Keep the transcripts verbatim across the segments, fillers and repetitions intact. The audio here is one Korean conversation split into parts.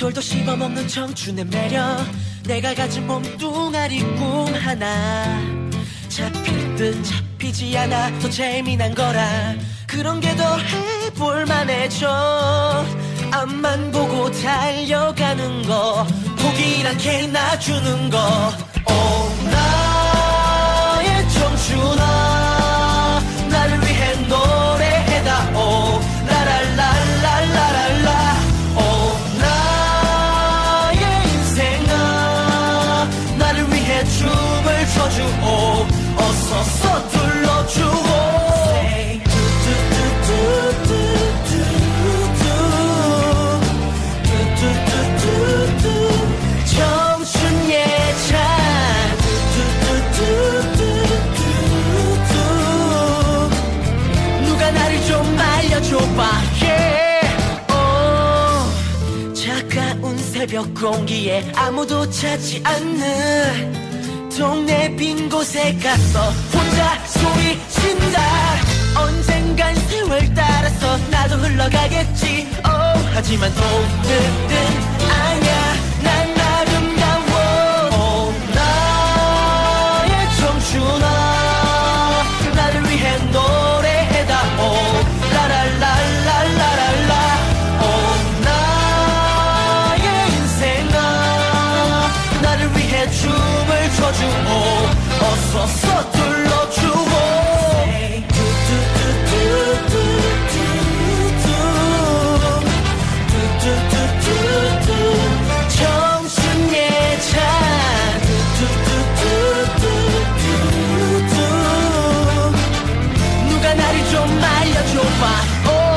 돌도 씹어먹는 청춘의 매력 내가 가진 몸뚱아리 꿈 하나 잡힐 듯 잡히지 않아 더 재미난 거라 그런 게 더 해볼만해져 앞만 보고 달려가는 거 포기란 게 놔주는 거 오 나의 청춘아 나를 위해 노래해다 오 라랄랄랄랄랄라 오 나의 인생아 나를 위해 춤을 춰주오 어서 서둘러주오 청춘 예찬 누가 나를 좀 말려줘봐 yeah. oh. 차가운 새벽 공기에 아무도 찾지 않는 동네 빈 곳에 가서 혼자 소리친다 언젠간 세월 따라서 나도 흘러가겠지 oh. 하지만 오늘은 아냐 난 아름다워 oh. 나의 청춘아 나를 위해 노래해다 oh. 라랄랄랄랄랄라 oh. 나의 인생아 나를 위해 춤을 춰주오 어서 서둘러주오 청춘 예찬 누가 나를 좀 말려줘봐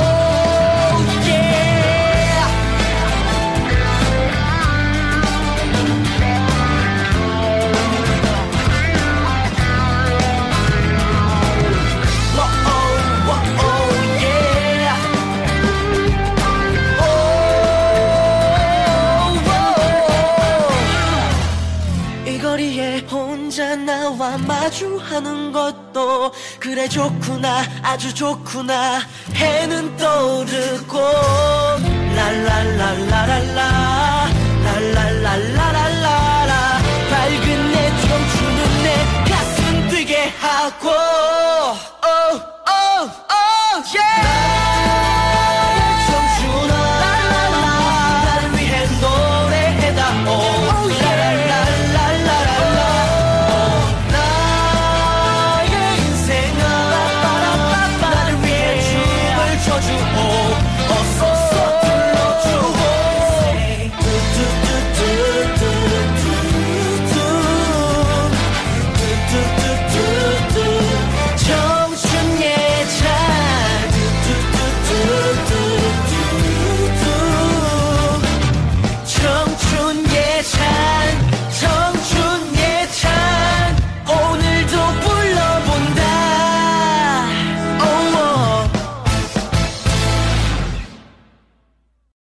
혼자 나와 마주하는 것도 그래 좋구나 아주 좋구나 해는 떠오르고 랄랄랄라랄라 랄랄랄라